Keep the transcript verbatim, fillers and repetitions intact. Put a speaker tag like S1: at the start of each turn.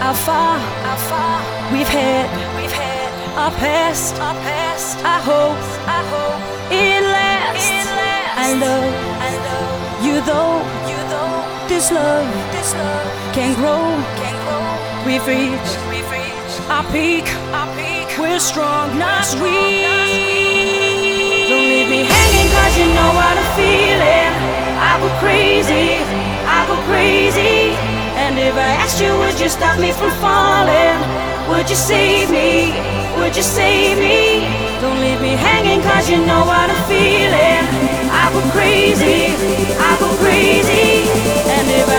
S1: how far, how far we've had, we've had our past, our past. I hope, I hope it lasts. It lasts. I love, I love you though, you though. This love, this love can grow, can grow. We've reached, we've reached our peak, our peak. We're strong, not weak. Don't leave me hanging 'cause you know what I'm feeling. I go crazy, I go crazy. And if I asked you, would you stop me from falling? Would you save me? Would you save me? Don't leave me hanging 'cause you know what I'm feeling. I go crazy, I go crazy. And if I